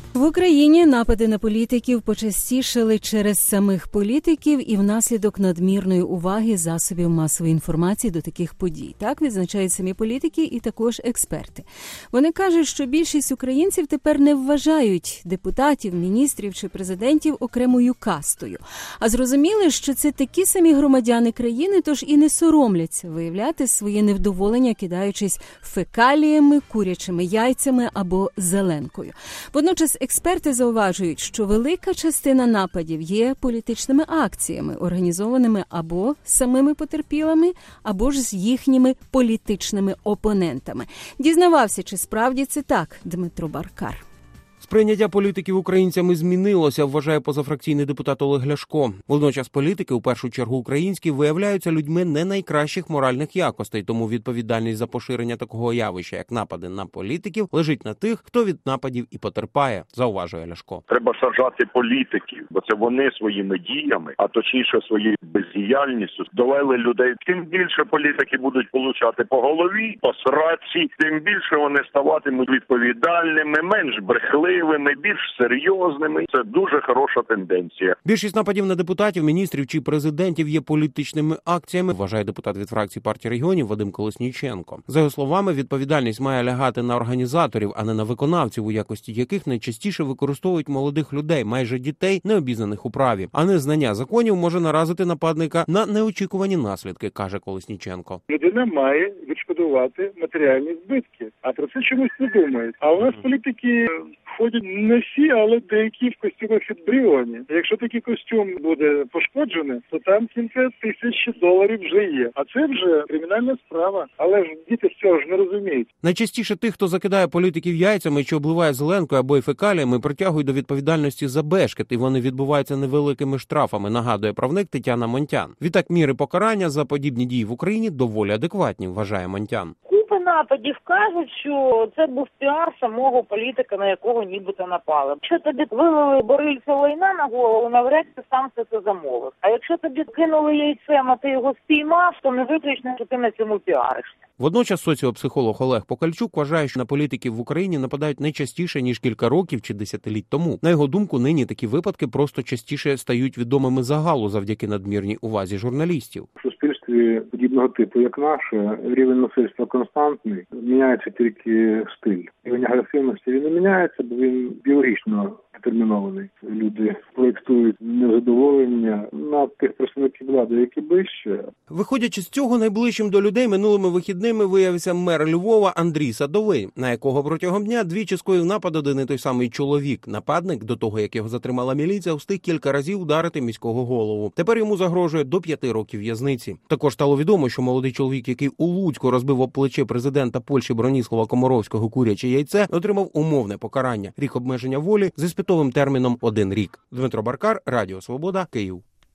В Україні напади на політиків почастішали через самих політиків і внаслідок надмірної уваги засобів масової інформації до таких подій. Так відзначають самі політики і також експерти. Вони кажуть, що більшість українців тепер не вважають депутатів, міністрів чи президентів окремою кастою. А зрозуміли, що це такі самі громадяни країни, тож і не соромляться виявляти своє невдоволення, кидаючись фекаліями, курячими яйцями або зеленкою. Водночас експерти зауважують, що велика частина нападів є політичними акціями, організованими або самими потерпілими, або ж з їхніми політичними опонентами. Дізнавався, чи справді це так, Дмитро Баркар. Сприйняття політиків українцями змінилося, вважає позафракційний депутат Олег Ляшко. Водночас політики, у першу чергу українські, виявляються людьми не найкращих моральних якостей, тому відповідальність за поширення такого явища, як напади на політиків, лежить на тих, хто від нападів і потерпає, зауважує Ляшко. Треба саджати політиків, бо це вони своїми діями, а точніше своєю бездіяльністю, довели людей. Тим більше політики будуть получати по голові, по сраці, тим більше вони ставатимуть відповідальними, менш брехливими, більш серйозними. Це дуже хороша тенденція. Більшість нападів на депутатів, міністрів чи президентів є політичними акціями, вважає депутат від фракції партії регіонів Вадим Колесніченко. За його словами, відповідальність має лягати на організаторів, а не на виконавців, у якості яких найчастіше використовують молодих людей, майже дітей, необізнаних у праві. А незнання законів може наразити нападника на неочікувані наслідки, каже Колесніченко. Людина має відшкодувати матеріальні збитки, а про це чомусь не думають. А у нас політики ходять не всі, але деякі в костюмах від Бріоні. Якщо такий костюм буде пошкоджений, то там кілька тисяч доларів вже є. А це вже кримінальна справа. Але ж діти з цього ж не розуміють. Найчастіше тих, хто закидає політиків яйцями чи обливає зеленкою або фекаліями, притягують до відповідальності за бешкет, і вони відбуваються невеликими штрафами, нагадує правник Тетяна Монтян. Відтак міри покарання за подібні дії в Україні доволі адекватні, вважає Монтян. Нападів кажуть, що це був піар самого політика, на якого нібито напали. Якщо тобі вилили борильця лайна на голову, навряд чи сам це замовив. А якщо тобі кинули яйцем, а ти його спіймав, то не виключно, що ти на цьому піаришся. Водночас соціопсихолог Олег Покальчук вважає, що на політиків в Україні нападають не частіше, ніж кілька років чи десятиліть тому. На його думку, нині такі випадки просто частіше стають відомими загалу завдяки надмірній увазі журналістів. В суспільстві подібного типу, як наше, рівень насильства константний, міняється тільки стиль. Рівень агресивності він не міняється, бо він біологічно детермінований. Люди проєктують незадоволення на тих представників влади, які ближче. Виходячи з цього, найближчим до людей минулими вихідними виявився мер Львова Андрій Садовий, на якого протягом дня двічі скоїв напад один і той самий чоловік. Нападник, до того, як його затримала міліція, встиг кілька разів ударити міського голову. Тепер йому загрожує до 5 років в'язниці. Також стало відомо, що молодий чоловік, який у Луцьку розбив об плече президента Польщі Броніслава Комаровського куряче яйце, отримав умовне покарання – рік обмеження волі з іспитовим терміном 1 рік. Дмитро Баркар, Радіо Свобода, Київ.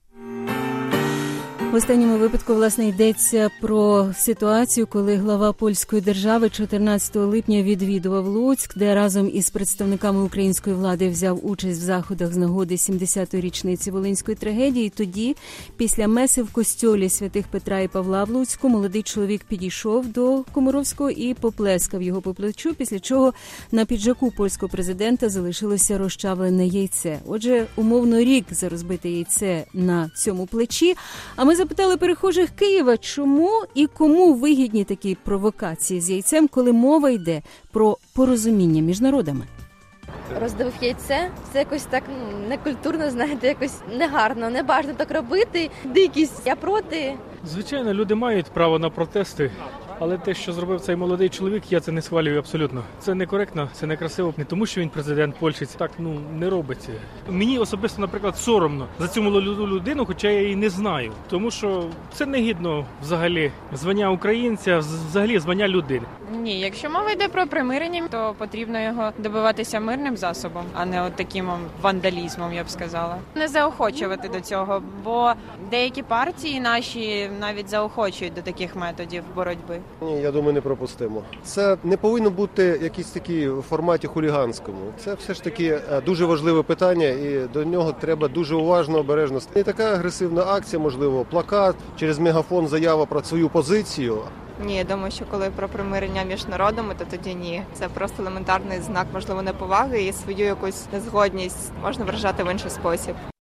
В останньому випадку, власне, йдеться про ситуацію, коли глава польської держави 14 липня відвідував Луцьк, де разом із представниками української влади взяв участь в заходах з нагоди 70-ї річниці Волинської трагедії. Тоді, після меси в костьолі святих Петра і Павла в Луцьку, молодий чоловік підійшов до Комаровського і поплескав його по плечу, після чого на піджаку польського президента залишилося розчавлене яйце. Отже, умовно рік за розбите яйце на цьому плечі. А ми запитали перехожих Києва, чому і кому вигідні такі провокації з яйцем, коли мова йде про порозуміння між народами. Роздавив яйце, це якось так некультурно, знаєте, якось негарно, не бажано так робити, дикість, я проти. Звичайно, люди мають право на протести, але те, що зробив цей молодий чоловік, я це не схвалюю абсолютно. Це некоректно, це некрасиво, не тому, що він президент Польщі, це так, не робиться. Мені особисто, наприклад, соромно за цю молоду людину, хоча я її не знаю, тому що це негідно взагалі звання українця, взагалі звання людини. Ні, якщо мова йде про примирення, то потрібно його добиватися мирним засобом, а не от таким вандалізмом, я б сказала. Не заохочувати до цього, бо деякі партії наші навіть заохочують до таких методів боротьби. Ні, я думаю, неприпустимо. Це не повинно бути якийсь такий в форматі хуліганському. Це все ж таки дуже важливе питання, і до нього треба дуже уважно, обережно. Не така агресивна акція, можливо, плакат, через мегафон заява про свою позицію. Ні, я думаю, що коли про примирення між народами, то тоді ні. Це просто елементарний знак, можливо, неповаги, і свою якусь незгодність можна виражати в інший спосіб.